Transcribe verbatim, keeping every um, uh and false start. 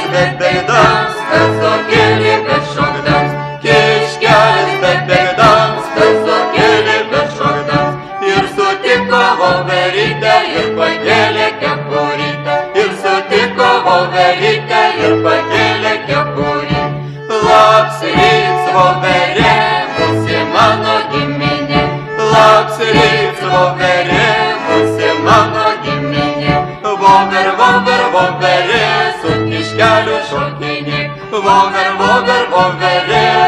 bėgdams, kazokėlį bešokdams, kiškelis bėgdams, kazokėlį bešokdams. Ir sutiko voverytę ir pakėlė kepurytę, ir sutiko voverytę ir pakėlė kepurytę. Labs ryts, voverė, būsi mano giminė, labs ryts, voverė, būsi mano giminė. Vover, vover, voverė, su kiškeliu šokinė, vover, vover, voverė,